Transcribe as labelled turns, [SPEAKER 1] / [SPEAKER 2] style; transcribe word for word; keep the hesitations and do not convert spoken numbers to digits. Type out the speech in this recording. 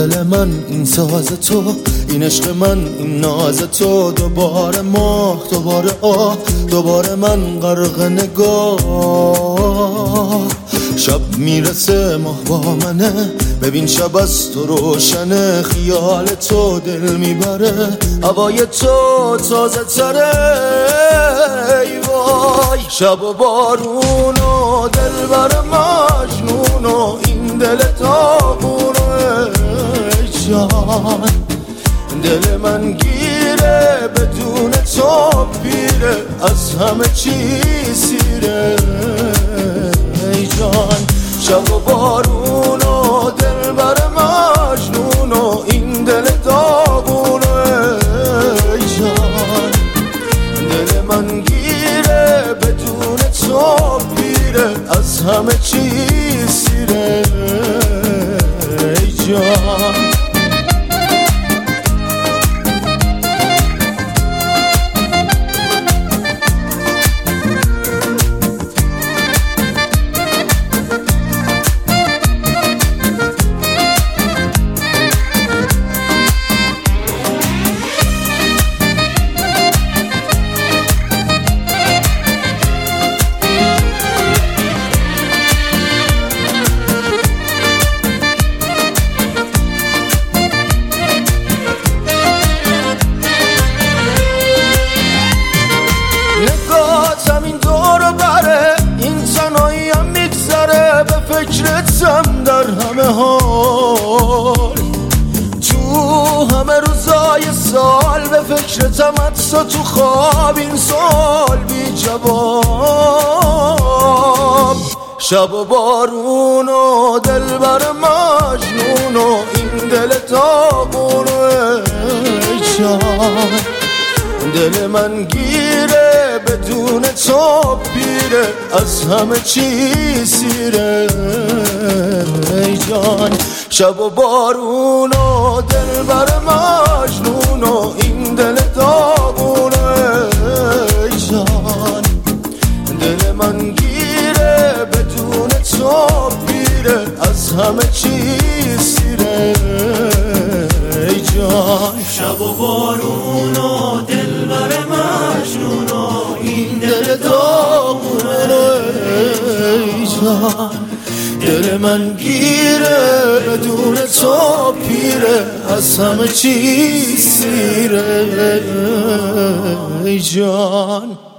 [SPEAKER 1] دل من این ساز تو، این عشق من این ناز تو. دوباره ماه دوباره آه، دوباره من غرق نگاه. شب میرسه ماه با منه، ببین شب از تو روشنه. خیال تو دل میبره، هوای تو تازه تره. ای وای شب و بارون و دل بر مجنون و این دل داغون. ای جان دل من گیره، بدون تو پیره، از همه چی سیره. ای جان شب و بارون و دل بر مجنون و این دل داغون. ای جان دل من گیره، بدون تو پیره، از همه چی سیره. ای جان فکرتم در همه حال، تو همه روزای سال به فکرتم، حتی تو خواب این سال بی جواب. شب و بارون و دل بر مجنون و این دل داغون. ای جان دل من گیره، بدون تو پیره، از همه چی سیره. ای جان شب و بارون و دل بر مجنون و این دل داغون. ای جان دل من گیره، بدون تو پیره، از همه چی سیره. ای جان
[SPEAKER 2] شب و بارون و دل بر مجنون و این دل
[SPEAKER 1] داغون. ای جان دل من گیره، بدون تو پیره، از همه چی سیره. ای جان